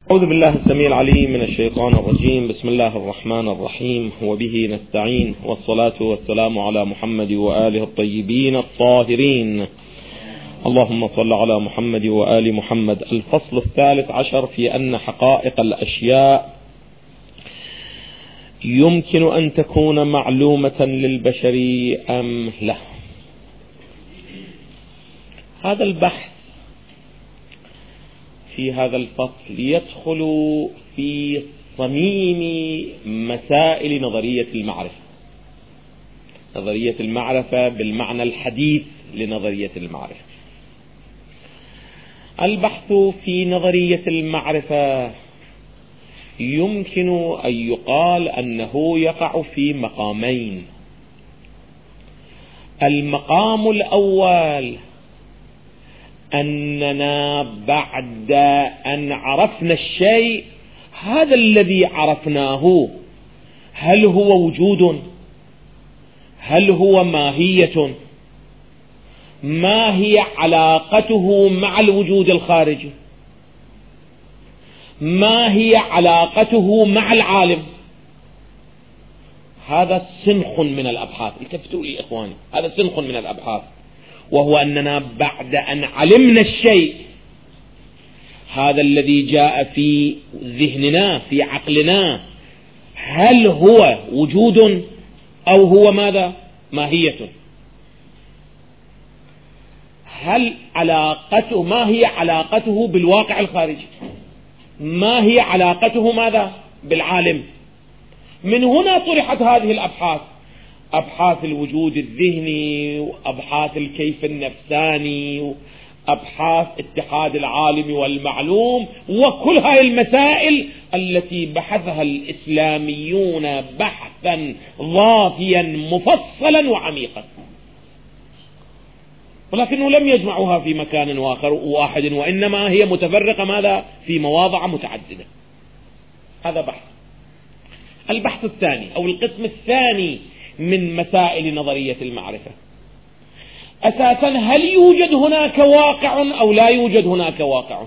أعوذ بالله السميع العليم من الشيطان الرجيم. بسم الله الرحمن الرحيم، وبه نستعين، والصلاة والسلام على محمد وآله الطيبين الطاهرين. اللهم صل على محمد وآل محمد. الفصل 13 في أن حقائق الأشياء يمكن أن تكون معلومة للبشر أم لا. هذا البحث في هذا الفصل يدخل في صميم مسائل نظرية المعرفة. نظرية المعرفة بالمعنى الحديث لنظرية المعرفة. البحث في نظرية المعرفة يمكن أن يقال أنه يقع في مقامين. المقام الأول أننا بعد أن عرفنا الشيء، هذا الذي عرفناه هل هو وجود؟ هل هو ماهية؟ ما هي علاقته مع الوجود الخارجي؟ ما هي علاقته مع العالم؟ هذا سنخ من الأبحاث. التفتوا لي إخواني، هذا سنخ من الأبحاث، وهو أننا بعد أن علمنا الشيء، هذا الذي جاء في ذهننا في عقلنا، هل هو وجود أو هو ماذا؟ ماهية. هل علاقته، ما هي علاقته بالواقع الخارجي؟ ما هي علاقته ماذا؟ بالعالم. من هنا طرحت هذه الأبحاث، أبحاث الوجود الذهني، وأبحاث الكيف النفساني، وأبحاث اتحاد العالم والمعلوم، وكل هذه المسائل التي بحثها الإسلاميون بحثا ضافيا مفصلا وعميقا، ولكنه لم يجمعوها في مكان واحد، وإنما هي متفرقة ماذا؟ في مواضع متعددة. هذا بحث. البحث الثاني أو القسم الثاني من مسائل نظرية المعرفة، أساسا هل يوجد هناك واقع أو لا يوجد هناك واقع؟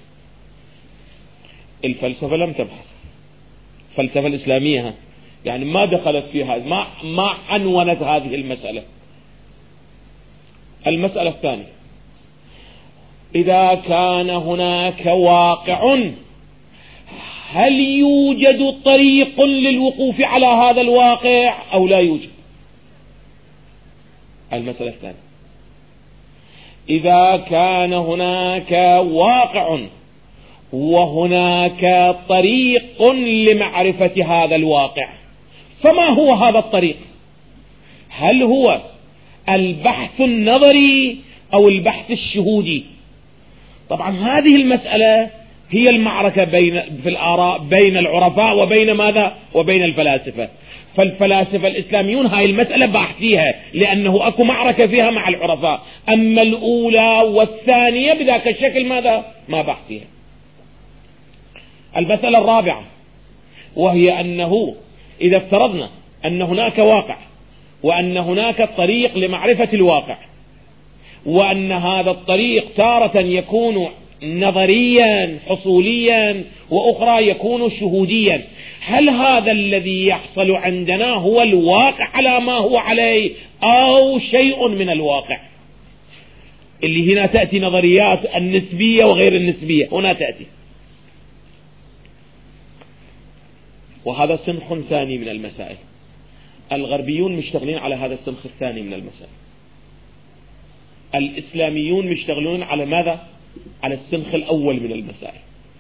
الفلسفة لم تبحث، الفلسفة الإسلامية يعني ما دخلت فيها، ما عنونت هذه المسألة. المسألة الثانية، إذا كان هناك واقع، هل يوجد طريق للوقوف على هذا الواقع أو لا يوجد؟ المسألة الثانية، إذا كان هناك واقع وهناك طريق لمعرفة هذا الواقع، فما هو هذا الطريق؟ هل هو البحث النظري أو البحث الشهودي؟ طبعا هذه المسألة هي المعركة في الآراء بين العرفاء وبين ماذا؟ وبين الفلاسفة. فالفلاسفة الإسلاميون هاي المسألة باحثيها، لأنه أكو معركة فيها مع العرفاء. أما الأولى والثانية بذاك الشكل ماذا؟ ما باحثيها. المسألة الرابعة، وهي أنه إذا افترضنا أن هناك واقع، وأن هناك طريق لمعرفة الواقع، وأن هذا الطريق تارة يكون نظريا حصوليا وأخرى يكون شهوديا، هل هذا الذي يحصل عندنا هو الواقع على ما هو عليه أو شيء من الواقع؟ اللي هنا تأتي نظريات النسبية وغير النسبية، هنا تأتي. وهذا سنخ ثاني من المسائل. الغربيون مشتغلين على هذا السنخ الثاني من المسائل. الإسلاميون مشتغلون على ماذا؟ على السنخ الأول من المسائل.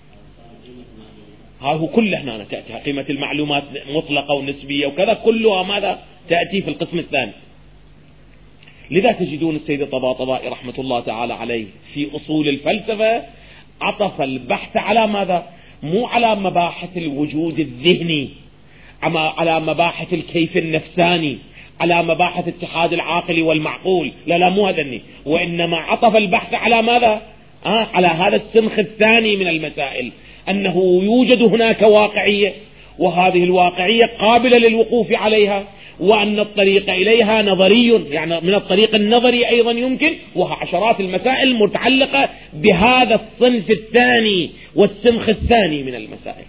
ها هو كله هنا تأتي قيمة المعلومات مطلقة ونسبية وكذا، كلها ماذا؟ تأتي في القسم الثاني. لذا تجدون السيد الطباطبائي رحمة الله تعالى عليه في أصول الفلسفة عطف البحث على ماذا؟ مو على مباحث الوجود الذهني، على مباحث الكيف النفساني، على مباحث اتحاد العاقل والمعقول، لا مو هذا، وإنما عطف البحث على ماذا؟ على هذا السنخ الثاني من المسائل، أنه يوجد هناك واقعية، وهذه الواقعية قابلة للوقوف عليها، وأن الطريق إليها نظري، يعني من الطريق النظري أيضا يمكن، وها عشرات المسائل المتعلقة بهذا الصنف الثاني والسمخ الثاني من المسائل.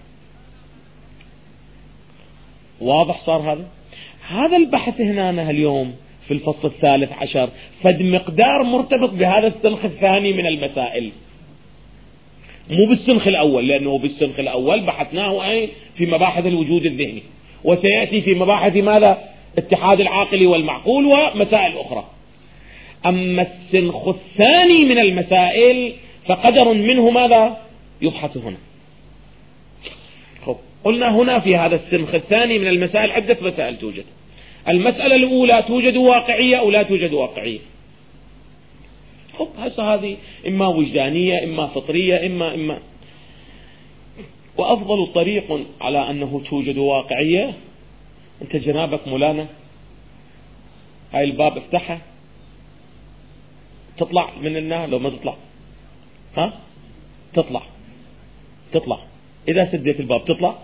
واضح صار هذا البحث هنا اليوم في الفصل 13 فد مقدار مرتبط بهذا السمخ الثاني من المسائل، مو بالسمخ الأول، لأنه بالسمخ الأول بحثناه أي في مباحث الوجود الذهني، وسيأتي في مباحث ماذا؟ اتحاد العاقل والمعقول ومسائل أخرى. أما السمخ الثاني من المسائل فقدر منه ماذا يبحث هنا. قلنا هنا في هذا السمخ الثاني من المسائل عدة مسائل توجد. المسألة الأولى توجد واقعية أو لا توجد واقعية. هسه هذه إما وجدانية إما فطرية إما وأفضل طريق على أنه توجد واقعية، أنت جنابك مولانا هاي الباب افتحها، تطلع من النار لو ما تطلع تطلع إذا سديت الباب تطلع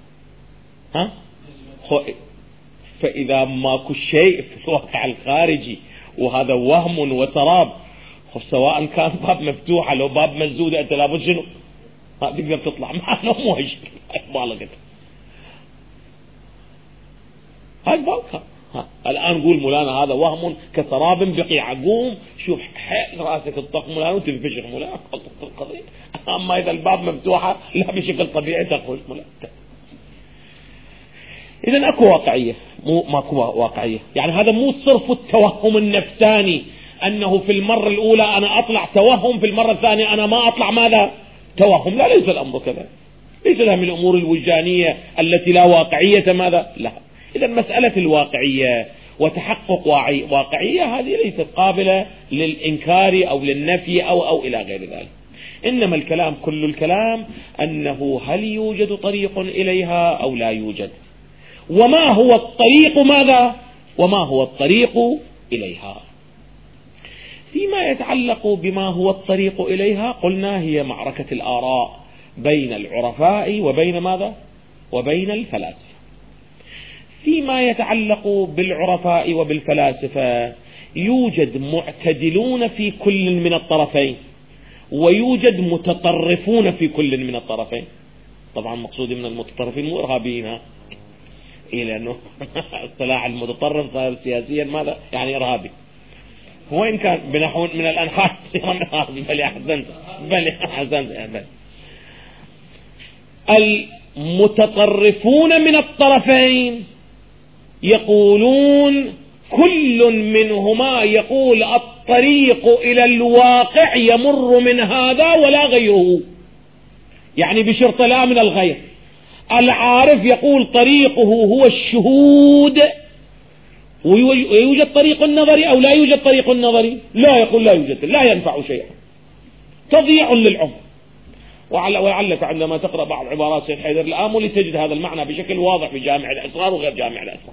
فإذا ماكو شيء في الواقع الخارجي وهذا وهم وسراب، سواء كان باب مفتوح لو باب مسدود أنت لابد شنو تقدر تطلع معنا مو هيك بالغت هاي بالك. الآن نقول مولانا هذا وهم كسراب بقيع، قوم شوف حيل راسك الطق مولانا وتنفشخ مولانا القضية. أما إذا الباب مفتوحة لا بشكل طبيعي تخرج مولانا. إذن أكو واقعية ماكو واقعية، يعني هذا مو صرف التوهم النفساني أنه في المرة الأولى أنا أطلع توهم، في المرة الثانية أنا ما أطلع ماذا توهم. لا، ليس الأمر كذا، ليس لها من الأمور الوجدانية التي لا واقعية ماذا لها. إذا مسألة الواقعية وتحقق واقعية هذه ليست قابلة للإنكار أو للنفي أو إلى غير ذلك. إنما الكلام كل الكلام أنه هل يوجد طريق إليها أو لا يوجد، وما هو الطريق ماذا وما هو الطريق إليها. فيما يتعلق بما هو الطريق إليها قلنا هي معركة الآراء بين العرفاء وبين ماذا وبين الفلاسفة. فيما يتعلق بالعرفاء وبالفلاسفة يوجد معتدلون في كل من الطرفين، ويوجد متطرفون في كل من الطرفين. طبعا مقصود من المتطرفين مو إرهابيين، لأنه اصطلاح المتطرف صار سياسيا ماذا يعني إرهابي، وإن كان بنحو من الأنحاء إرهابي. بل أحسنت. المتطرفون من الطرفين يقولون كل منهما يقول الطريق إلى الواقع يمر من هذا ولا غيره، يعني بشرط لا من الغير. العارف يقول طريقه هو الشهود، ويوجد طريق النظري أو لا يوجد طريق النظري؟ لا، يقول لا يوجد، لا ينفع شيئا، تضييع للعمر. ولعلك عندما تقرأ بعض عبارات سيد حيدر الآملي تجد هذا المعنى بشكل واضح في جامع الأسرار وغير جامع الأسرار.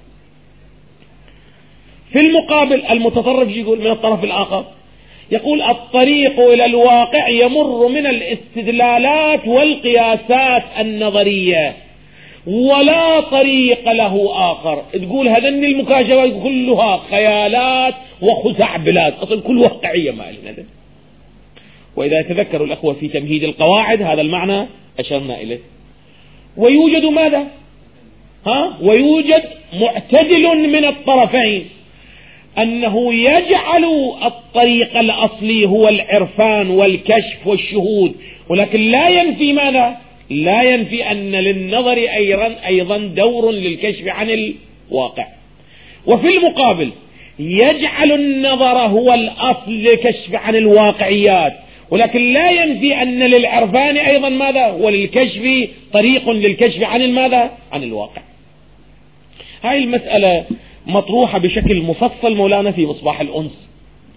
في المقابل المتطرف يقول من الطرف الآخر، يقول الطريق إلى الواقع يمر من الاستدلالات والقياسات النظرية ولا طريق له آخر. تقول هذن المكاشفات كلها خيالات وخزعبلات، أصل كل واقعية ما لنا. وإذا يتذكروا الأخوة في تمهيد القواعد هذا المعنى أشرنا إليه. ويوجد ماذا ويوجد معتدل من الطرفين، أنه يجعل الطريق الأصلي هو العرفان والكشف والشهود، ولكن لا ينفي ماذا لا ينفي أن للنظر أيضا دور للكشف عن الواقع. وفي المقابل يجعل النظر هو الأصل للكشف عن الواقعيات، ولكن لا ينفي أن للعرفان أيضا ماذا وللكشف طريق للكشف عن ماذا عن الواقع. هاي المسألة مطروحة بشكل مفصل مولانا في مصباح الأنس.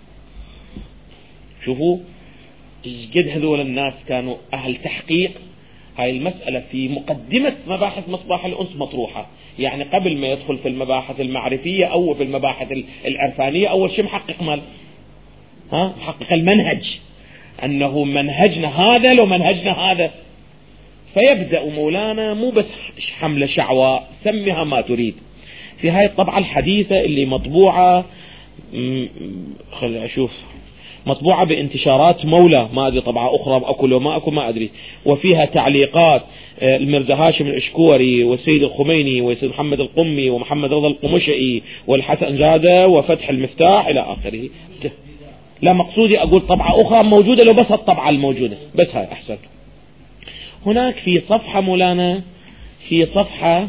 شوفوا قد هذول الناس كانوا أهل تحقيق. هاي المسألة في مقدمة مباحث مصباح الأنس مطروحة، يعني قبل ما يدخل في المباحث المعرفية أو في المباحث العرفانية أول شيء محقق محقق المنهج، أنه منهجنا هذا لو منهجنا هذا. فيبدأ مولانا مو بس حملة شعواء سمها ما تريد، في هاي الطبعة الحديثة اللي مطبوعة، خلي أشوف، مطبوعة بانتشارات مولى، ما أدري طبعة أخرى أكو لو ما أكو ما أدري، وفيها تعليقات الميرزا هاشم الأشكوري والسيد الخميني والسيد محمد القمي ومحمد رضا القمشئي والحسن زادة وفتح المفتاح إلى آخره. لا مقصودي أقول طبعة أخرى موجودة، لو بس الطبعة الموجودة بس هاي أحسن. هناك في صفحة مولانا، في صفحة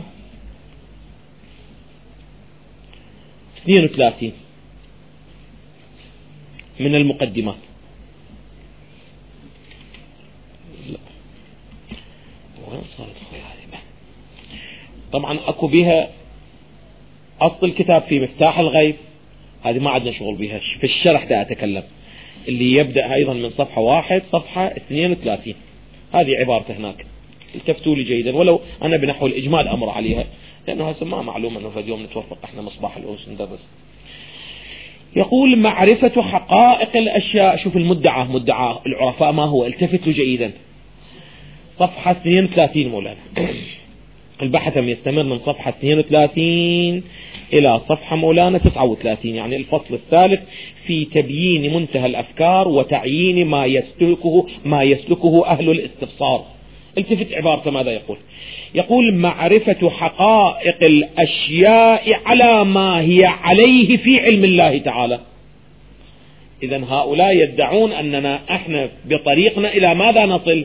32 من المقدمات، وين صارت هذه؟ طبعا اكو بها اصل الكتاب في مفتاح الغيب، هذه ما عندنا شغل بها، في الشرح دا اتكلم، اللي يبدأ ايضا من صفحة 1 صفحة 32، هذه عبارته هناك، التفتوا لي جيدا، ولو انا بنحو الاجمال امر عليها، لانه هسه ما معلوم انه في اليوم نتوفق احنا مصباح الأنس ندرس. يقول معرفة حقائق الأشياء، شوف المدعى، مدعى العرفاء ما هو، التفتوا جيدا، صفحة 32 مولانا. البحث يستمر من صفحة 32 إلى صفحة مولانا 39، يعني الفصل الثالث في تبيين منتهى الأفكار وتعيين ما يسلكه أهل الاستفسار. التفت عبارته ماذا يقول؟ يقول معرفة حقائق الأشياء على ما هي عليه في علم الله تعالى. إذن هؤلاء يدعون أننا احنا بطريقنا إلى ماذا نصل؟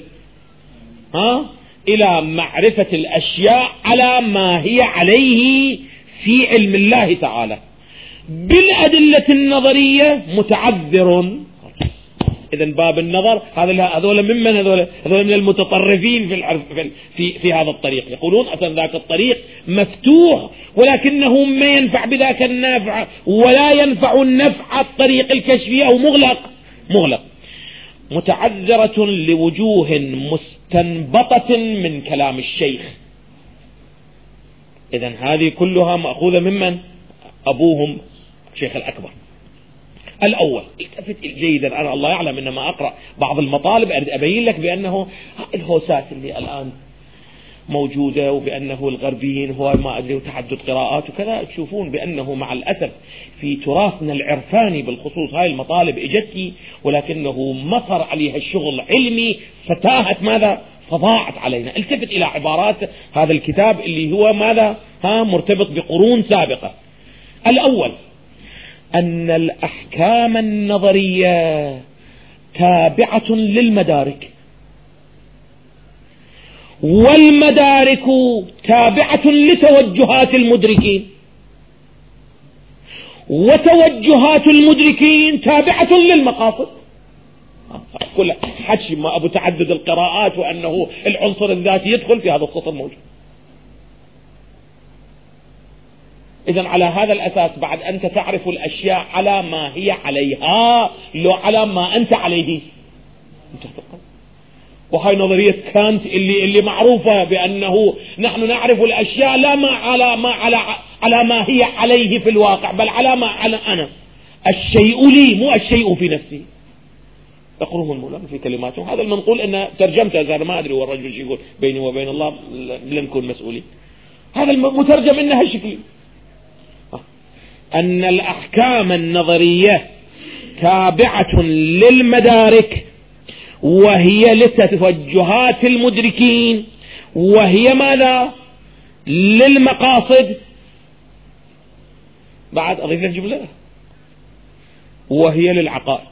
إلى معرفة الأشياء على ما هي عليه في علم الله تعالى بالأدلة النظرية متعذر. إذن باب النظر هذول ممن هذول من المتطرفين في هذا الطريق، يقولون أصلا ذاك الطريق مفتوح ولكنه ما ينفع بذاك النافع ولا ينفع النفع الطريق الكشفي أو مغلق. متعذرة لوجوه مستنبطة من كلام الشيخ. إذن هذه كلها مأخوذة ممن؟ أبوهم الشيخ الأكبر. الأول التفت جيدا، أنا الله يعلم إنما أقرأ بعض المطالب أبين لك بأنه الهوسات اللي الآن موجودة وبأنه الغربيين هو ما أدري وتعدد قراءات وكذا، تشوفون بأنه مع الأسف في تراثنا العرفاني بالخصوص هاي المطالب إجتي ولكنه مصر عليها الشغل علمي فتاهت ماذا؟ فضاعت علينا. التفت إلى عبارات هذا الكتاب اللي هو ماذا؟ مرتبط بقرون سابقة. الأول أن الأحكام النظرية تابعة للمدارك، والمدارك تابعة لتوجهات المدركين، وتوجهات المدركين تابعة للمقاصد. كل حكي ما أبو تعدد القراءات وأنه العنصر الذاتي يدخل في هذا السطر موجود. إذن على هذا الأساس بعد أنت تعرف الأشياء على ما هي عليها لو على ما أنت عليه. وهي نظرية كانت اللي معروفة بأنه نحن نعرف الأشياء لا ما على ما هي عليه في الواقع، بل على ما على أنا، الشيء لي مو الشيء في نفسي. يقولون المولى في كلماتهم، هذا المنقول أن ترجمته أنا ما أدري والرجل شو يقول بيني وبين الله لن نكون مسؤولين، هذا المترجم إنها شكلي. أن الأحكام النظرية تابعة للمدارك وهي لتوجهات المدركين، وهي ماذا؟ للمقاصد. بعد أضيف الجملة وهي للعقائد.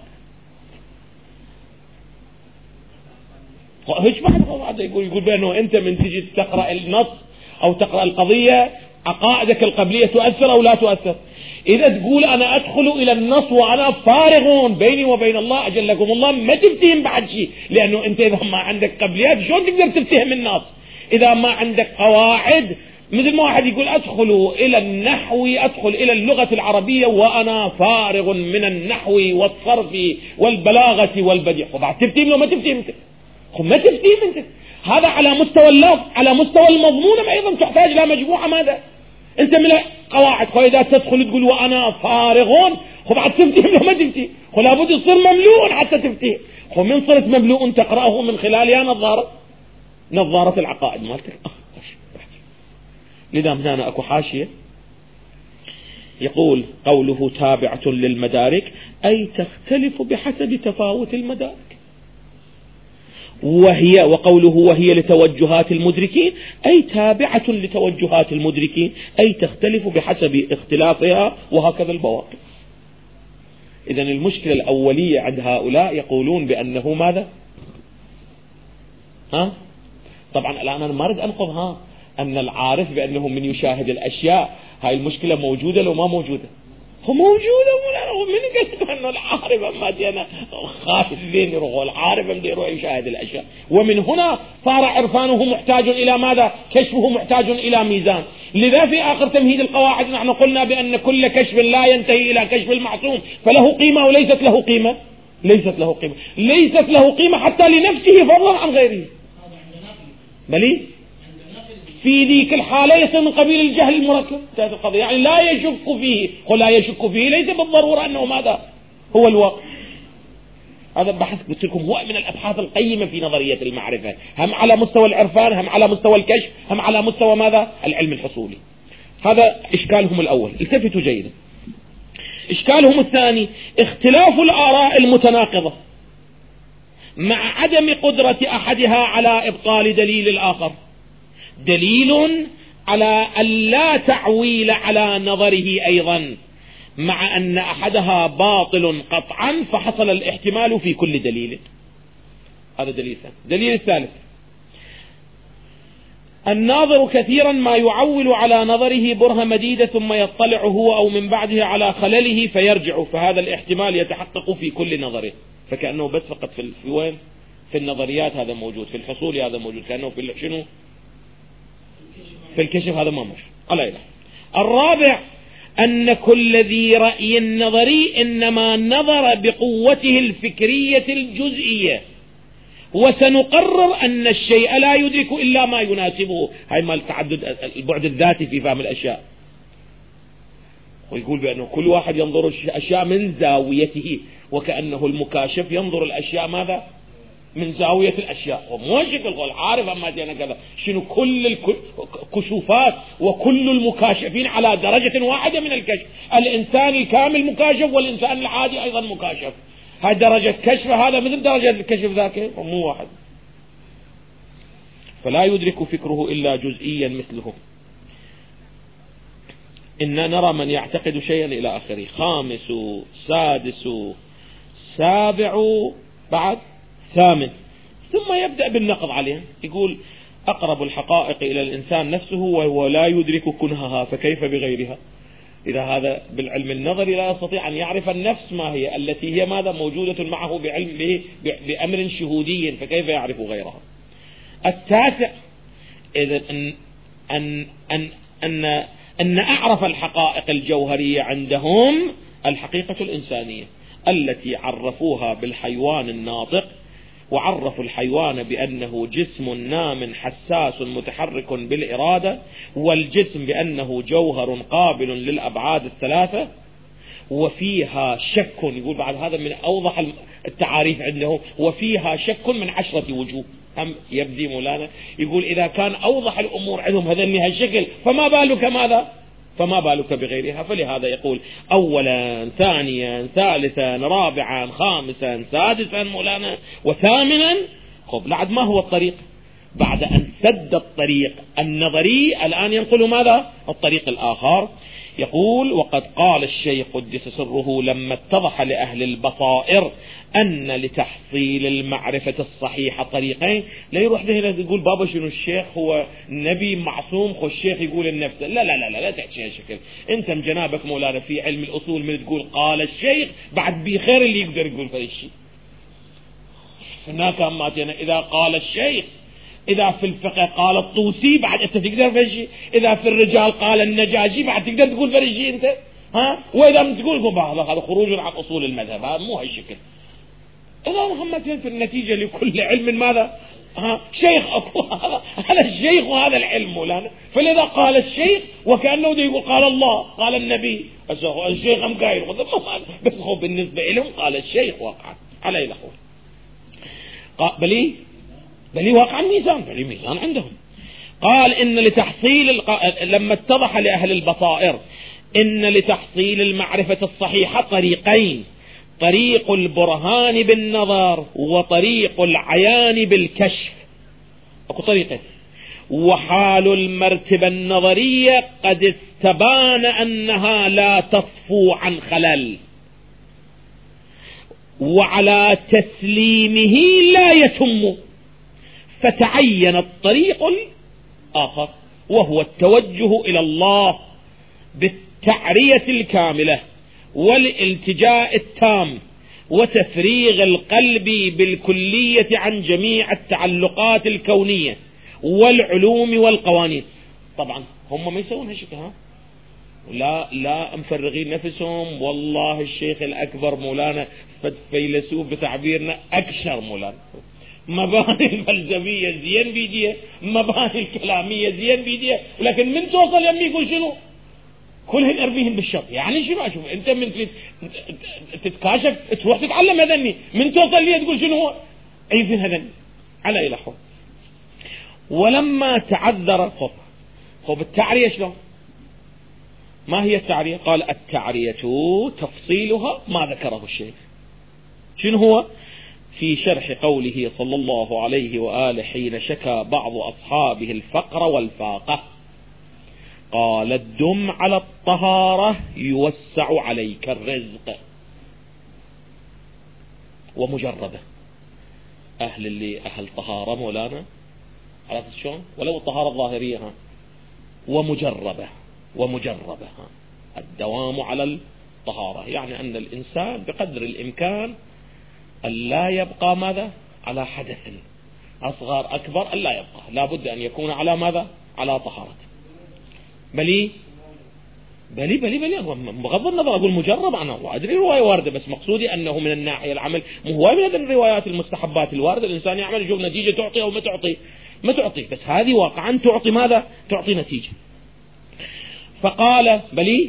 هيش بعد يقول بأنه أنت من تجي تقرأ النص أو تقرأ القضية عقائدك القبلية تؤثر أو لا تؤثر. إذا تقول أنا أدخل إلى النص وأنا فارغ بيني وبين الله أجلكم الله، ما تفتهم بعد شيء، لأنه أنت إذا ما عندك قبليات شلون تقدر تفتهم النص؟ إذا ما عندك قواعد، مثل ما واحد يقول أدخل إلى النحو، أدخل إلى اللغة العربية وأنا فارغ من النحو والصرف والبلاغة والبديع، وبعد تفتهم لو ما تفتهم أنت، ما تفتهم أنت. هذا على مستوى اللفظ. على مستوى المضمون أيضا تحتاج إلى مجموعة ماذا؟ أنت من قواعد، فإذا تدخل تقول وأنا فارغون، بعد تفتهم لو ما تفتهم، لابد يصير مملوء حتى تفتهم. من صرت مملوء تقرأه من خلالها نظارة العقائد مالتك. لذا هنا أكو حاشية يقول قوله تابعة للمدارك أي تختلف بحسب تفاوت المدارك، وقوله وهي لتوجهات المدركين أي تابعة لتوجهات المدركين، أي تختلف بحسب اختلافها، وهكذا البواقي. إذن المشكلة الأولية عند هؤلاء يقولون بأنه ماذا؟ طبعا الآن أنا ما أريد أنقض أن العارف بأنه من يشاهد الأشياء، هاي المشكلة موجودة لو ما موجودة؟ هو موجودة، من قلت أنه العارف أما دينا خايف بين يروح العارف أم يروح يشاهد الأشياء. ومن هنا صار عرفانه محتاج إلى ماذا؟ كشفه محتاج إلى ميزان. لذا في آخر تمهيد القواعد نحن قلنا بأن كل كشف لا ينتهي إلى كشف المعصوم فله قيمة وليست له قيمة، ليست له قيمة، ليست له قيمة حتى لنفسه فضلا عن غيره. بلي في ذيك الحالة يصير من قبيل الجهل المركب انتهت القضية، يعني لا يشك فيه، ولا يشك فيه ليس بالضرورة أنه ماذا هو الواقع. هذا بحث قلت لكم هو من الأبحاث القيمة في نظرية المعرفة، هم على مستوى العرفان، هم على مستوى الكشف، هم على مستوى ماذا العلم الحصولي. هذا إشكالهم الأول، التفتوا جيدا. إشكالهم الثاني اختلاف الآراء المتناقضة مع عدم قدرة أحدها على إبطال دليل الآخر، دليل على أن لا تعويل على نظره أيضا، مع أن أحدها باطل قطعا فحصل الاحتمال في كل دليل. هذا دليل ثاني. دليل الثالث الناظر كثيرا ما يعول على نظره برهة مديدة ثم يطلع هو أو من بعده على خلله فيرجع، فهذا الاحتمال يتحقق في كل نظره، فكأنه بس فقط في وين؟ في النظريات هذا موجود، في الحصول هذا موجود، كأنه في شنو؟ في الكشف هذا ما موجود. على إله. الرابع أن كل ذي رأي نظري إنما نظر بقوته الفكرية الجزئية، وسنقرر أن الشيء لا يدرك إلا ما يناسبه. هاي ما التعدد البعد الذاتي في فهم الأشياء، ويقول بأنه كل واحد ينظر الأشياء من زاويته، وكأنه المكاشف ينظر الأشياء ماذا؟ من زاوية الأشياء. وموجب القول عارف أما دينا كذا شنو كل الكشوفات وكل المكاشفين على درجة واحدة من الكشف. الإنسان الكامل مكاشف، والإنسان العادي أيضا مكاشف. هاي درجة كشف هذا مثل درجة الكشف ذاك، مو واحد. فلا يدرك فكره إلا جزئيا مثله. إن نرى من يعتقد شيئا إلى آخره. خامس، سادس، سابع، بعد ثامن، ثم يبدأ بالنقض عليه. يقول أقرب الحقائق إلى الإنسان نفسه وهو لا يدرك كنهها، فكيف بغيرها؟ إذا هذا بالعلم النظري لا يستطيع أن يعرف النفس ما هي، التي هي ماذا موجودة معه بعلم بأمر شهودي، فكيف يعرف غيرها؟ التاسع إذا أن أعرف الحقائق الجوهرية عندهم الحقيقة الإنسانية التي عرفوها بالحيوان الناطق، وعرفوا الحيوان بأنه جسم نام حساس متحرك بالإرادة، والجسم بأنه جوهر قابل للأبعاد الثلاثة وفيها شك. يقول بعد هذا من أوضح التعاريف عنده، وفيها شك من 10 وجوه. هم يبدي مولانا يقول إذا كان أوضح الأمور عندهم هذا من هالشكل، فما بالك ماذا؟ فما بالك بغيرها. فلهذا يقول أولا، ثانيا، ثالثا، رابعا، خامسا، سادسا مولانا، وثامنا. خب لعد ما هو الطريق؟ بعد أن سد الطريق النظري الآن ينقل ماذا؟ الطريق الآخر. يقول وقد قال الشيخ قدس سره لما اتضح لأهل البصائر أن لتحصيل المعرفة الصحيحة طريقين. لا يروح هنا يقول بابا شنو الشيخ هو نبي معصوم، خو الشيخ يقول النفس. لا لا لا لا تحكي هالشكل. انت جنابك مولانا في علم الأصول من تقول قال الشيخ بعد بخير اللي يقدر يقول في الشيء. هناك أماتنا إذا قال الشيخ، إذا في الفقه قال الطوسي بعد أنت تقدر فرشي، إذا في الرجال قال النجاشي بعد تقدر تقول فرشي أنت، وإذا تقول هذا خروج عن أصول المذهب، هذا مو هالشكل. إذا محمد في النتيجة لكل علم ماذا؟ شيخ هذا الشيخ وهذا العلم مولانا. فلذا قال الشيخ وكأنه يقول قال الله قال النبي. الشيخ هم قايل بس هو بالنسبة لهم قال الشيخ واقعا على الأخوة بل واقعا ميزان، بل ميزان عندهم. قال إن لتحصيل لما اتضح لأهل البصائر إن لتحصيل المعرفة الصحيحة طريقين: طريق البرهان بالنظر وطريق العيان بالكشف. أكو طريقين. وحال المرتبة النظرية قد استبان أنها لا تصفو عن خلل، وعلى تسليمه لا يتم، فتعين الطريق الآخر وهو التوجه إلى الله بالتعرية الكاملة والالتجاء التام وتفريغ القلب بالكلية عن جميع التعلقات الكونية والعلوم والقوانين. طبعا هم ما يسوون هالشيء، لا مفرغين نفسهم. والله الشيخ الأكبر مولانا فيلسوف بتعبيرنا أكشر مولانا، مباني الفلسفية زين بيديه، مباني الكلامية زين بيديه، ولكن من توصل يمي يقول شنو؟ كلهن ارميهن بالشر. يعني شنو؟ اشوف انت من تتكاشف تروح تتعلم هذني، من توصل لي تقول شنو هو؟ عيفين هذني على اي لحظة. ولما تعذر خب التعرية شلون؟ ما هي التعرية؟ قال التعرية تفصيلها ما ذكره الشيخ. شنو هو؟ في شرح قوله صلى الله عليه وآله حين شكى بعض أصحابه الفقر والفاقة قال: الدم على الطهارة يوسع عليك الرزق. ومجربة أهل طهارة مولانا، عرفت شلون؟ ولو الطهارة الظاهرية ومجربة الدوام على الطهارة، يعني أن الإنسان بقدر الإمكان ألا يبقى ماذا؟ على حدث أصغر أكبر، ألا يبقى، لا بد أن يكون على ماذا؟ على طهارة. بلي بغض النظر أقول مجرب، أنا وأدري رواية واردة، بس مقصودي أنه من الناحية العمل مو هو من هذه الروايات المستحبات الواردة الإنسان يعمل يشوف نتيجة تعطي أو ما تعطي، بس هذه واقعا تعطي ماذا؟ تعطي نتيجة. فقال بلي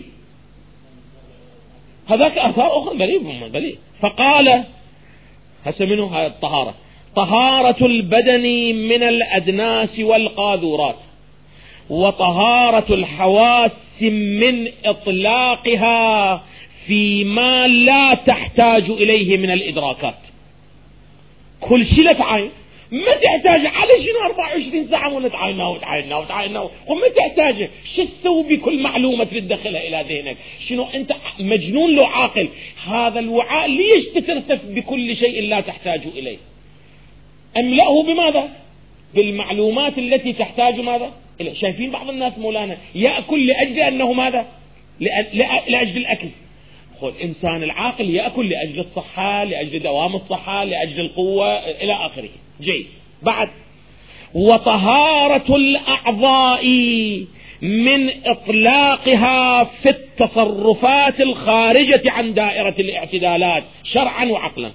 هذاك آثار أخرى بلي فقال هسه منه هذه الطهارة: طهارة البدن من الأدناس والقاذورات، وطهارة الحواس من إطلاقها فيما لا تحتاج إليه من الإدراكات. كل شيء لتعاين، ما تحتاج على شنو 24 ساعة وتعايننا وما تحتاج شو تسوي بكل معلومة تدخلها إلى ذهنك؟ شنو أنت مجنون لو عاقل؟ هذا الوعاء ليش تترسف بكل شيء لا تحتاج إليه؟ أملأه بماذا؟ بالمعلومات التي تحتاج ماذا؟ شايفين بعض الناس مولانا يأكل لأجل أنه ماذا؟ لأجل الأكل. الإنسان العاقل يأكل لأجل الصحة، لأجل دوام الصحة، لأجل القوة إلى آخره. جيد. بعد: وطهارة الأعضاء من إطلاقها في التصرفات الخارجة عن دائرة الاعتدالات شرعا وعقلا.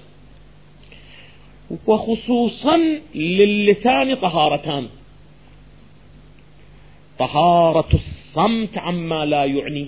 وخصوصا للسان طهارتان: طهارة الصمت عما لا يعني،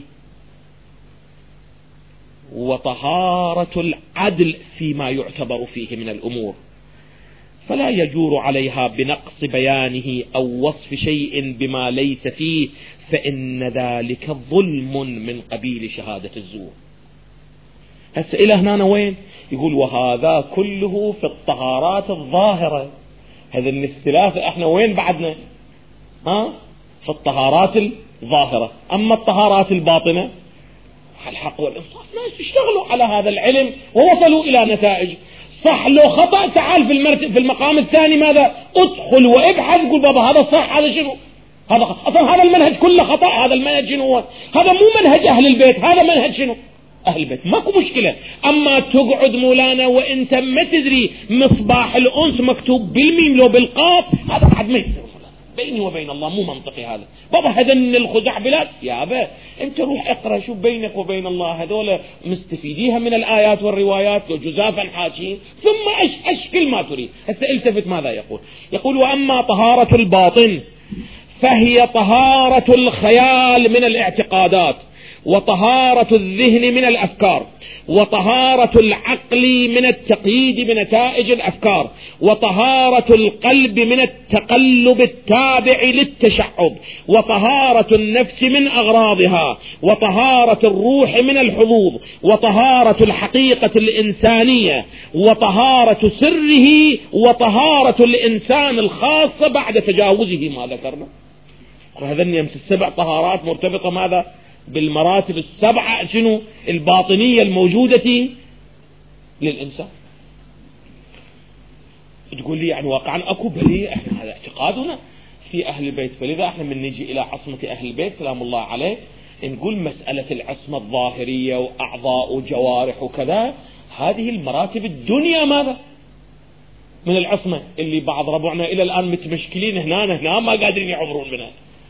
وطهارة العدل فيما يعتبر فيه من الأمور، فلا يجور عليها بنقص بيانه أو وصف شيء بما ليس فيه، فإن ذلك ظلم من قبيل شهادة الزور. هسه إلى هنا وين؟ يقول وهذا كله في الطهارات الظاهرة. هذا الثلاثة احنا وين بعدنا؟ في الطهارات الظاهرة. أما الطهارات الباطنة الحق والإنصاف ناس يشتغلوا على هذا العلم ووصلوا إلى نتائج. صح لو خطأ تعال في المقام الثاني ماذا؟ ادخل وابحث قل بابا هذا صح هذا شنو؟ هذا أصلا هذا المنهج كله خطأ. هذا المنهج شنو هو؟ هذا مو منهج أهل البيت، هذا منهج شنو؟ أهل البيت. ماكو مشكلة. أما تقعد مولانا وإنت ما تدري مصباح الأنس مكتوب بالميم لو بالقاف، هذا حد ما يصير بيني وبين الله، مو منطقي هذا. بابا هذن الخزعبلات يا أبا انت روح اقرأ شو بينك وبين الله، هذول مستفيديها من الآيات والروايات وجزافا حاكين، ثم أشكل ما تريد. هسه التفت ماذا يقول وأما طهارة الباطن فهي طهارة الخيال من الاعتقادات وطهارة الذهن من الأفكار، وطهارة العقل من التقييد بنتائج الأفكار، وطهارة القلب من التقلب التابع للتشعب، وطهارة النفس من أغراضها، وطهارة الروح من الحظوظ، وطهارة الحقيقة الإنسانية، وطهارة سره، وطهارة الإنسان الخاصة بعد تجاوزه ما ذكرنا. وهذا يمس السبع طهارات مرتبطة ماذا؟ بالمراتب السبعة شنو الباطنية الموجودة للإنسان. تقول لي يعني واقعا أكو بلي احنا هذا اعتقادنا في أهل البيت، فلذا احنا من نجي إلى عصمة أهل البيت سلام الله عليه نقول مسألة العصمة الظاهرية وأعضاء وجوارح وكذا، هذه المراتب الدنيا ماذا من العصمة اللي بعض ربعنا إلى الآن متمشكلين هنا ما قادرين يعبرون منها.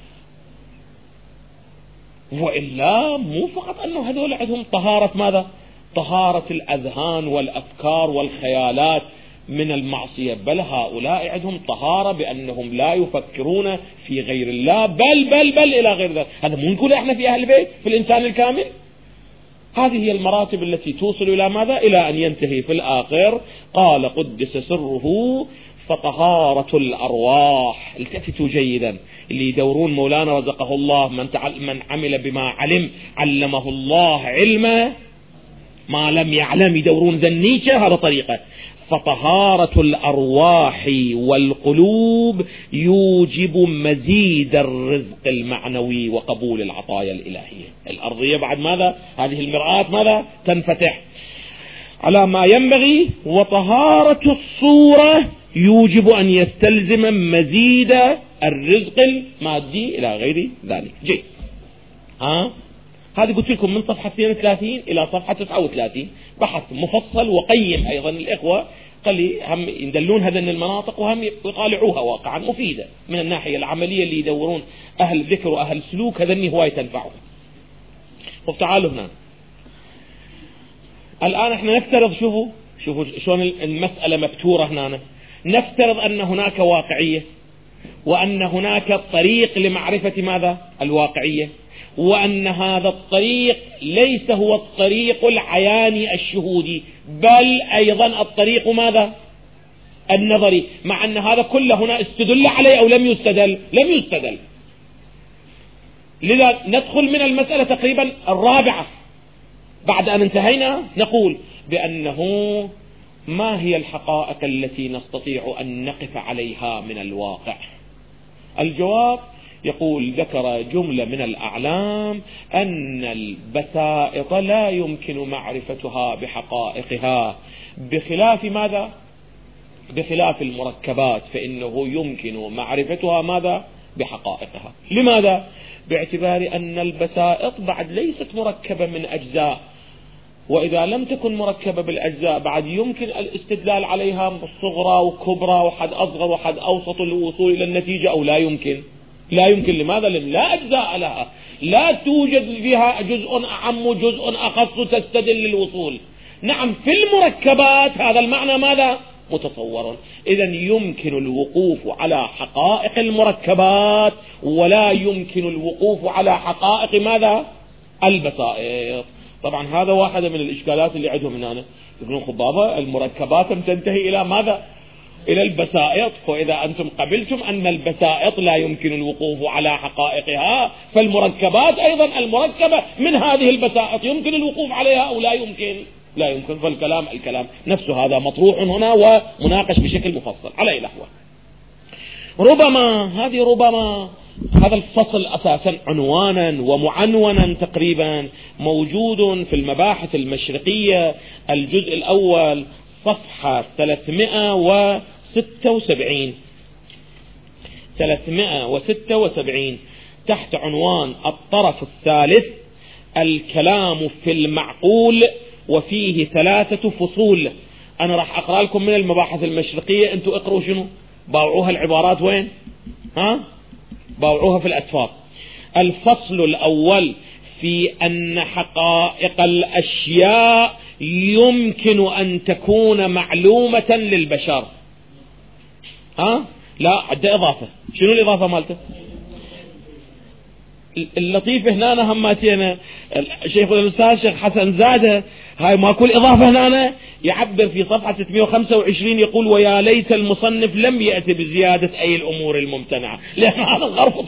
وإلا مو فقط أنه هذول عندهم طهارة ماذا؟ طهارة الأذهان والأفكار والخيالات من المعصية، بل هؤلاء عندهم طهارة بأنهم لا يفكرون في غير الله بل إلى غير ذلك. هذا مو نقول احنا في أهل البيت في الإنسان الكامل. هذه هي المراتب التي توصل إلى ماذا؟ إلى أن ينتهي في الآخر قال قدس سره فطهارة الأرواح. التفتوا جيدا، اللي يدورون مولانا رزقه الله من عمل بما علم علمه الله علما ما لم يعلم، يدورون ذنيشة هذا طريقة. فطهارة الأرواح والقلوب يوجب مزيد الرزق المعنوي وقبول العطايا الإلهية الأرضية. بعد ماذا؟ هذه المرآة ماذا؟ تنفتح على ما ينبغي. وطهارة الصورة يوجب أن يستلزم مزيد الرزق المادي إلى غير ذلك. جيد. هذه قلت لكم من صفحة 32 إلى صفحة 39 بحث مفصل وقيم. أيضا الإخوة قال هم يدلون هذه المناطق وهم يطالعوها، واقعا مفيدة من الناحية العملية اللي يدورون أهل الذكر وأهل السلوك، هذني هواية تنفعهم. وتعالوا هنا الآن احنا نفترض، شوفوا شلون المسألة مبتورة هنا. نفترض أن هناك واقعية، وأن هناك طريق لمعرفة ماذا؟ الواقعية، وأن هذا الطريق ليس هو الطريق العياني الشهودي، بل أيضا الطريق ماذا؟ النظري، مع أن هذا كله هنا استدل عليه أو لم يستدل؟ لم يستدل. لذا ندخل من المسألة تقريبا الرابعة بعد أن انتهينا، نقول بأنه ما هي الحقائق التي نستطيع أن نقف عليها من الواقع؟ الجواب يقول ذكر جملة من الأعلام أن البسائط لا يمكن معرفتها بحقائقها، بخلاف ماذا؟ بخلاف المركبات فإنه يمكن معرفتها ماذا؟ بحقائقها. لماذا؟ باعتبار أن البسائط بعد ليست مركبة من أجزاء، وإذا لم تكن مركبة بالأجزاء بعد يمكن الاستدلال عليها صغرى وكبرى وحد أصغر وحد أوسط للوصول إلى النتيجة، أو لا يمكن. لا يمكن. لماذا؟ لأن لا أجزاء لها، لا توجد فيها جزء أعم وجزء أخص تستدل للوصول. نعم في المركبات هذا المعنى ماذا؟ متصور. إذن يمكن الوقوف على حقائق المركبات ولا يمكن الوقوف على حقائق ماذا؟ البسائط. طبعا هذا واحدة من الإشكالات اللي عندهم هنا، يقولون خبابة المركبات تنتهي إلى ماذا؟ إلى البسائط. فإذا أنتم قبلتم أن البسائط لا يمكن الوقوف على حقائقها، فالمركبات أيضا المركبة من هذه البسائط يمكن الوقوف عليها أو لا يمكن؟ لا يمكن. فالكلام نفسه هذا مطروح هنا ومناقش بشكل مفصل على الأحوال. ربما هذا الفصل أساسا عنوانا ومعنونا تقريبا موجود في المباحث المشرقية الجزء الأول صفحة 376 تحت عنوان الطرف الثالث الكلام في المعقول وفيه 3 فصول. أنا راح أقرأ لكم من المباحث المشرقية، أنتوا اقرأوا شنو باوعوها العبارات وين؟ باوعوها في الأسفار. الفصل الأول في أن حقائق الأشياء يمكن أن تكون معلومة للبشر. لا عد إضافة. شنو الإضافة مالته؟ اللطيف هنا هماتينا الشيخ الأستاذ الشيخ حسن زادة، هاي ماكو الإضافة هنا، يعبر في صفحة 625 يقول: ويا ليت المصنف لم يأتي بزيادة أي الأمور الممتنعة، لأن هذا غرفة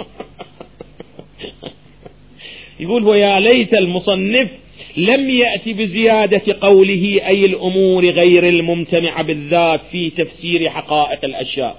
يقول: ويا ليت المصنف لم يأتي بزيادة قوله أي الأمور غير الممتنعة بالذات في تفسير حقائق الأشياء.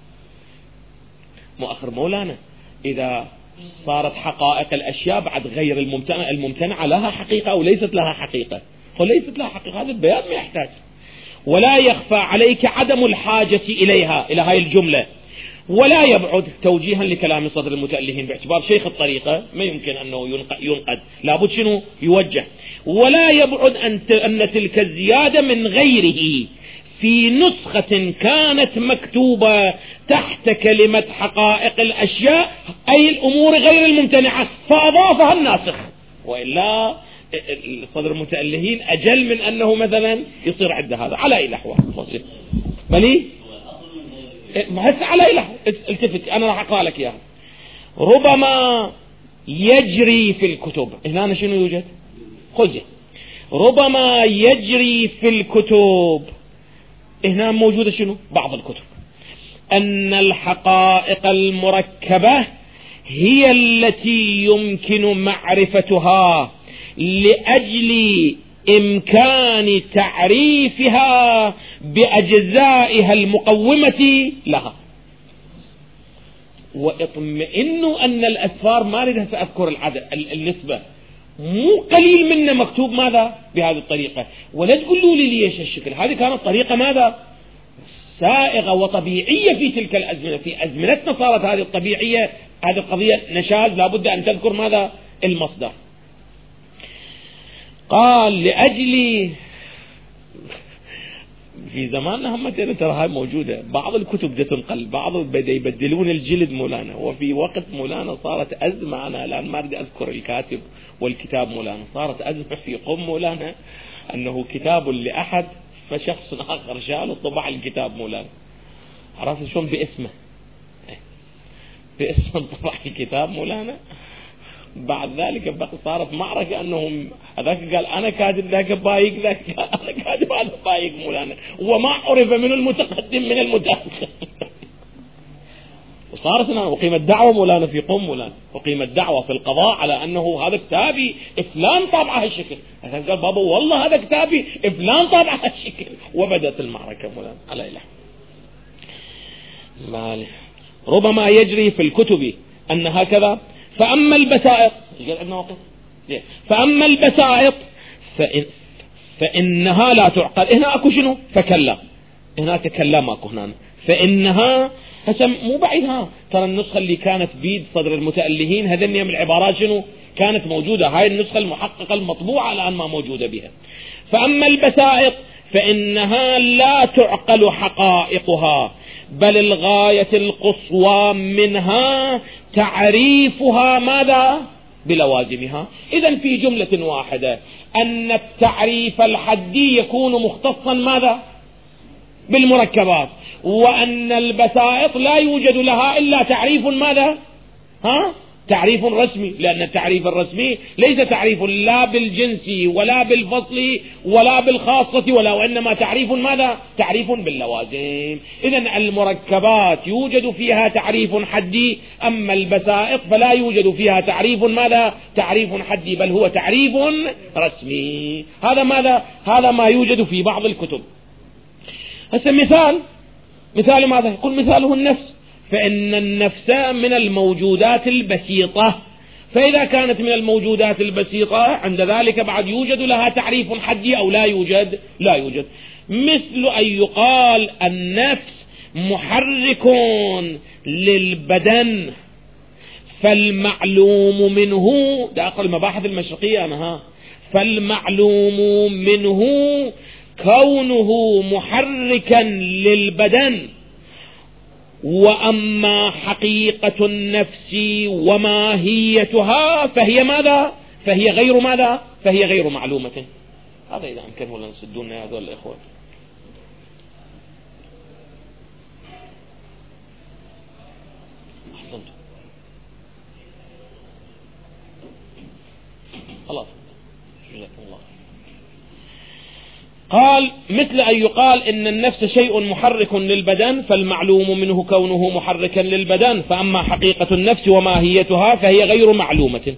مؤخر مولانا، إذا صارت حقائق الأشياء بعد غير الممتنعة لها حقيقة أو ليست لها حقيقة، وليست لها حقيقة، هذا البيان ما يحتاج. ولا يخفى عليك عدم الحاجة إليها، إلى هاي الجملة. ولا يبعد توجيها لكلام صدر المتألهين باعتبار شيخ الطريقة ما يمكن أنه ينقد، لابد شنو يوجه. ولا يبعد أن تلك الزيادة من غيره في نسخة كانت مكتوبة تحت كلمة حقائق الأشياء أي الأمور غير الممتنعة فأضافها الناسخ، وإلا صدر المتألهين أجل من أنه مثلا يصير عند هذا على أي الأحوال. بلي هسه على أي الأحوال التفت، أنا راح أقرأ لك إياها. ربما يجري في الكتب، هنا شنو يوجد؟ خذ ربما يجري في الكتب، هنا موجودة شنو؟ بعض الكتب، أن الحقائق المركبة هي التي يمكن معرفتها لأجل إمكان تعريفها بأجزائها المقومة لها. واطمئنوا أن الأسفار ما أريد أذكر العدد النسبة، مو قليل منا مكتوب ماذا بهذه الطريقة. ولا تقولوا لي ليش الشكل، هذه كانت طريقة ماذا سائغة وطبيعية في تلك الأزمنة. في أزمنتنا صارت هذه الطبيعية، هذه القضية نشاز، لابد أن تذكر ماذا المصدر. قال لأجل في زماننا هم ترى هاي موجودة، بعض الكتب بدها تنقل، بعض بدأ يبدلون الجلد مولانا. وفي وقت مولانا صارت أزمة، أنا الآن ما أريد أذكر الكاتب والكتاب مولانا، صارت أزمة في قم مولانا أنه كتاب لأحد فشخص آخر شال وطبع الكتاب مولانا، عرفت شلون باسمه طبع الكتاب مولانا. بعد ذلك صارت معركة أنهم هذاك قال أنا كاتب، ذاك بايق، ذاك قال أنا كاتب، هذا بايق مولانا، وما عرف من المتقدم من المتأخر. وصارت وقيمة دعوة مولانا في قم مولانا، وقيمة دعوة في القضاء على أنه هذا كتابي فلان طابع هالشكل. قال بابا والله هذا كتابي فلان طابع هالشكل، وبدأت المعركة مولانا على إله. ربما يجري في الكتب أن هكذا. فأما البسائط، فأما البسائط فإنها لا تعقل. هنا أكو شنو؟ فكلا، هنا تكلم أكو هنا. فإنها هسه مو بعيدها، ترى النسخة اللي كانت بيد صدر المتألهين هذني من العبارات شنو كانت موجودة، هاي النسخة المحققة المطبوعة الآن ما موجودة بها. فأما البسائط فإنها لا تعقل حقائقها، بل الغاية القصوى منها تعريفها ماذا؟ بلوازمها. إذن في جملة واحدة أن التعريف الحدي يكون مختصا ماذا؟ بالمركبات، وأن البسائط لا يوجد لها إلا تعريف ماذا؟ تعريف رسمي، لأن التعريف الرسمي ليس تعريف لا بالجنس ولا بالفصل ولا بالخاصة وإنما تعريف ماذا؟ تعريف باللوازم. إذن المركبات يوجد فيها تعريف حدي، أما البسائط فلا يوجد فيها تعريف ماذا؟ تعريف حدي، بل هو تعريف رسمي. هذا ماذا؟ هذا ما يوجد في بعض الكتب. هسه مثال ماذا؟ يقول مثاله النفس، فإن النفس من الموجودات البسيطة، فإذا كانت من الموجودات البسيطة عند ذلك بعد يوجد لها تعريف حدي أو لا يوجد؟ لا يوجد. مثل أن يقال النفس محرك للبدن، فالمعلوم منه، ده أقل المباحث المشرقية أنا فالمعلوم منه كونه محركا للبدن، وأما حقيقة النفس وماهيتها فهي ماذا؟ فهي غير ماذا؟ فهي غير معلومة. هذا إذا أمكن ولا نسدون هذول الإخوة. أحسنت. خلاص. الله قال مثل أن يقال إن النفس شيء محرك للبدن، فالمعلوم منه كونه محركا للبدن، فأما حقيقة النفس وماهيتها فهي غير معلومة.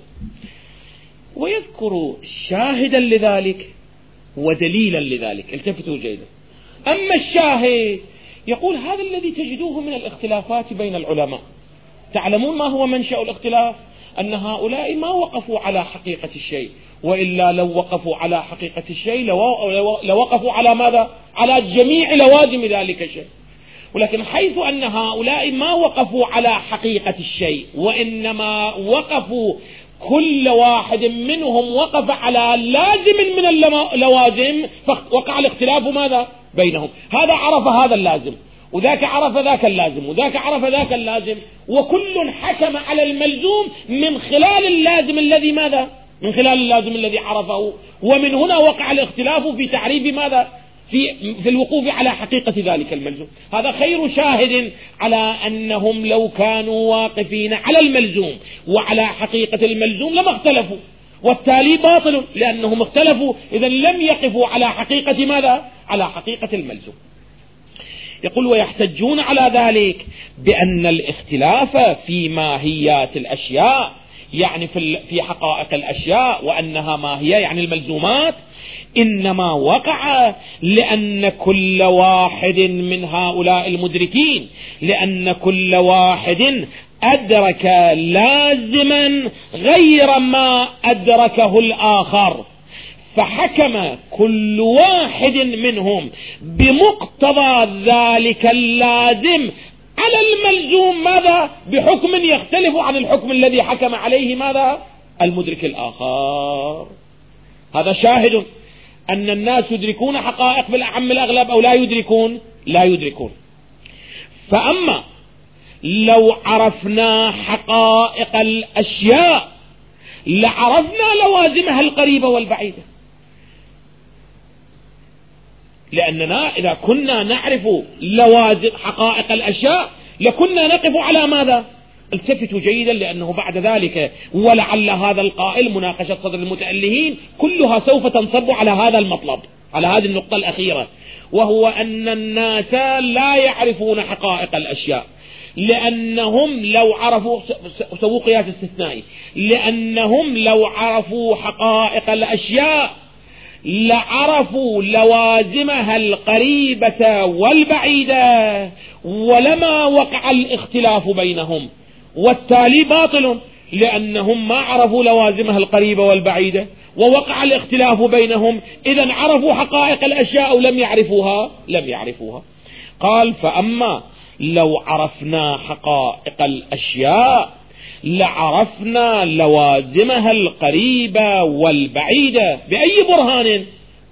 ويذكر شاهدا لذلك ودليلا لذلك. التفتوا جيدا. أما الشاهد يقول هذا الذي تجدوه من الاختلافات بين العلماء. تعلمون ما هو منشأ الاختلاف؟ أن هؤلاء ما وقفوا على حقيقة الشيء، وإلا لو وقفوا على حقيقة الشيء لوقفوا على ماذا؟ على جميع لوازم ذلك الشيء. ولكن حيث أن هؤلاء ما وقفوا على حقيقة الشيء، وإنما وقفوا كل واحد منهم وقف على لازم من اللوازم، فوقع الاختلاف ماذا؟ بينهم. هذا عرف هذا اللازم، وذاك عرف ذاك اللازم، وذاك عرف ذاك اللازم، وكل حكم على الملزوم من خلال اللازم الذي ماذا؟ من خلال اللازم الذي عرفه. ومن هنا وقع الاختلاف في تعريف ماذا؟ في الوقوف على حقيقة ذلك الملزوم. هذا خير شاهد على أنهم لو كانوا واقفين على الملزوم وعلى حقيقة الملزوم لما اختلفوا، والتالي باطل لأنهم اختلفوا، إذا لم يقفوا على حقيقة ماذا؟ على حقيقة الملزوم. يقول ويحتجون على ذلك بأن الاختلاف في ماهيات الأشياء، يعني في حقائق الأشياء وأنها ماهية يعني الملزومات، إنما وقع لأن كل واحد من هؤلاء المدركين، لأن كل واحد أدرك لازما غير ما أدركه الآخر، فحكم كل واحد منهم بمقتضى ذلك اللازم على الملزوم ماذا؟ بحكم يختلف عن الحكم الذي حكم عليه ماذا؟ المدرك الآخر. هذا شاهد أن الناس يدركون حقائق بالأعم الأغلب أو لا يدركون؟ لا يدركون. فأما لو عرفنا حقائق الأشياء لعرفنا لوازمها القريبة والبعيدة، لأننا إذا كنا نعرف لوازم حقائق الأشياء لكنا نقف على ماذا؟ التفتوا جيدا، لأنه بعد ذلك ولعل هذا القائل مناقشة صدر المتألهين كلها سوف تنصب على هذا المطلب، على هذه النقطة الأخيرة، وهو أن الناس لا يعرفون حقائق الأشياء، لأنهم لو عرفوا سووا قياس استثنائي، لأنهم لو عرفوا حقائق الأشياء لعرفوا لوازمها القريبة والبعيدة ولما وقع الاختلاف بينهم، والتالي باطل لأنهم ما عرفوا لوازمها القريبة والبعيدة ووقع الاختلاف بينهم، إذن عرفوا حقائق الأشياء أو لم يعرفوها؟ لم يعرفوها. قال فأما لو عرفنا حقائق الأشياء لعرفنا لوازمها القريبة والبعيدة. بأي برهان؟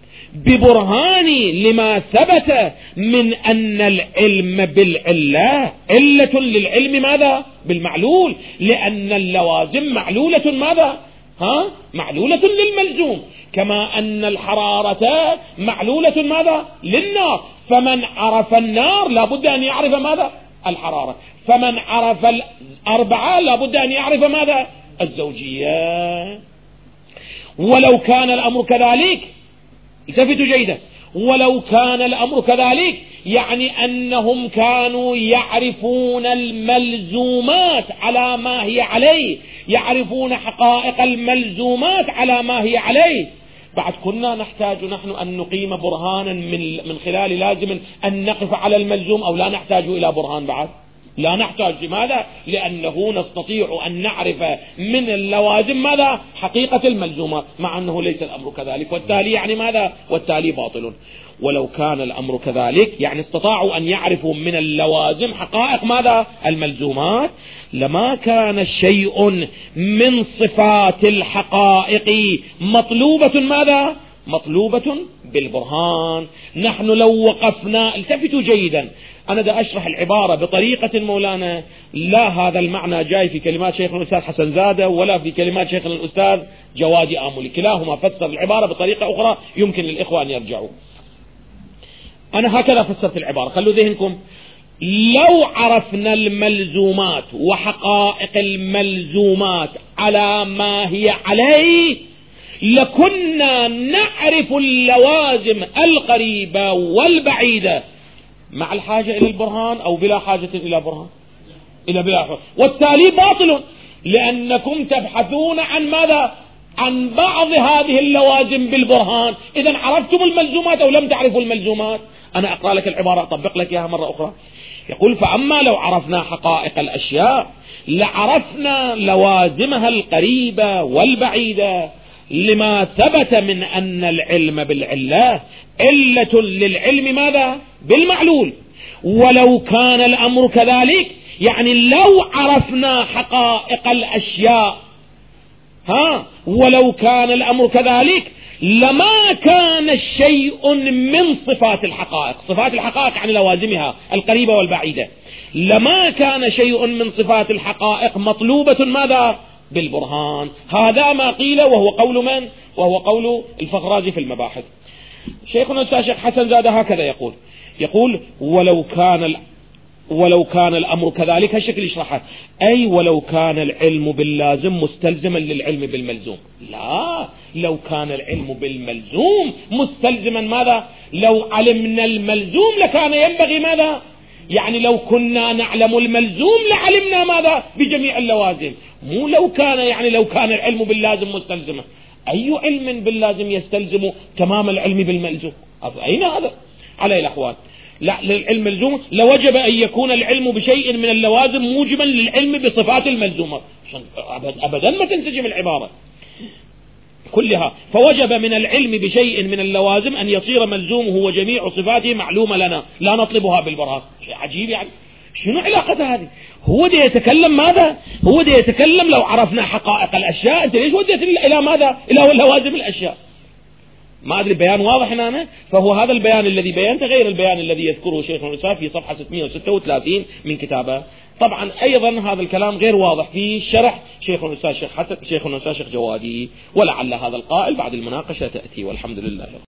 ببرهان لما ثبت من أن العلم بالعلة علة للعلم ماذا؟ بالمعلول، لأن اللوازم معلولة ماذا؟ معلولة للملزوم، كما أن الحرارة معلولة ماذا؟ للنار، فمن عرف النار لابد أن يعرف ماذا؟ الحرارة، فمن عرف الأربعة لابد أن يعرف ماذا؟ الزوجية. ولو كان الأمر كذلك، التفتوا جيدا، ولو كان الأمر كذلك يعني أنهم كانوا يعرفون الملزومات على ما هي عليه، يعرفون حقائق الملزومات على ما هي عليه، بعد كنا نحتاج نحن أن نقيم برهانا من خلال لازم أن نقف على الملزوم، أو لا نحتاج إلى برهان بعد؟ لا نحتاج. لماذا؟ لأنه نستطيع أن نعرف من اللوازم ماذا؟ حقيقة الملزومات، مع أنه ليس الأمر كذلك، والتالي يعني ماذا؟ والتالي باطل. ولو كان الأمر كذلك يعني استطاعوا أن يعرفوا من اللوازم حقائق ماذا؟ الملزومات، لما كان شيء من صفات الحقائق مطلوبة ماذا؟ مطلوبة بالبرهان. نحن لو وقفنا، التفتوا جيدا، أنا دا أشرح العبارة بطريقة مولانا لا هذا المعنى جاي في كلمات شيخنا الأستاذ حسن زادة ولا في كلمات شيخنا الأستاذ جوادي آملي، كلاهما فسر العبارة بطريقة أخرى يمكن للإخوة أن يرجعوا. أنا هكذا فسرت العبارة، خلوا ذهنكم. لو عرفنا الملزومات وحقائق الملزومات على ما هي عليه لكنا نعرف اللوازم القريبة والبعيدة مع الحاجة إلى البرهان أو بلا حاجة إلى برهان، إلى بلا حاجة. والتالي باطل، لأنكم تبحثون عن ماذا؟ عن بعض هذه اللوازم بالبرهان. إذن عرفتم الملزومات أو لم تعرفوا الملزومات؟ أنا أقرأ لك العبارة أطبق لك إياها مرة أخرى. يقول: فأما لو عرفنا حقائق الأشياء لعرفنا لوازمها القريبة والبعيدة، لما ثبت من أن العلم بالعلة علة للعلم ماذا؟ بالمعلول. ولو كان الأمر كذلك، يعني لو عرفنا حقائق الأشياء ولو كان الأمر كذلك لما كان شيء من صفات الحقائق، صفات الحقائق عن لوازمها القريبة والبعيدة، لما كان شيء من صفات الحقائق مطلوبة ماذا؟ بالبرهان. هذا ما قيل، وهو قول من؟ وهو قول الفخرازي في المباحث. شيخنا الشيخ حسن زاد هكذا يقول ولو كان الأمر كذلك، هالشكل يشرحه، أي ولو كان العلم باللازم مستلزما للعلم بالملزوم. لا، لو كان العلم بالملزوم مستلزما ماذا؟ لو علمنا الملزوم لكان ينبغي ماذا؟ يعني لو كنا نعلم الملزوم لعلمنا ماذا؟ بجميع اللوازم. مو لو كان، يعني لو كان العلم باللازم مستلزما. أي علم باللازم يستلزم تمام العلم بالملزوم؟ أين هذا؟ على الأحوال لا، للعلم ملزوم لوجب أن يكون العلم بشيء من اللوازم موجبا للعلم بصفات الملزومة. أبدا ما تنسجم العبارة كلها. فوجب من العلم بشيء من اللوازم أن يصير ملزومه وجميع صفاته معلومة لنا، لا نطلبها بالبرهان. شيء عجيب، يعني شنو علاقة هذه؟ هو دي يتكلم ماذا؟ هو دي يتكلم لو عرفنا حقائق الأشياء. أنت ليش وديت إلى ماذا؟ إلى لوازم الأشياء. ما أدري بيان واضح هنا. فهو هذا البيان الذي بينته غير البيان الذي يذكره شيخ الرسالة في صفحة 636 من كتابه. طبعا أيضا هذا الكلام غير واضح في شرح شيخ الرسالة شيخ حسن، شيخ الرسالة شيخ جوادي، ولعل هذا القائل بعد المناقشة تأتي. والحمد لله.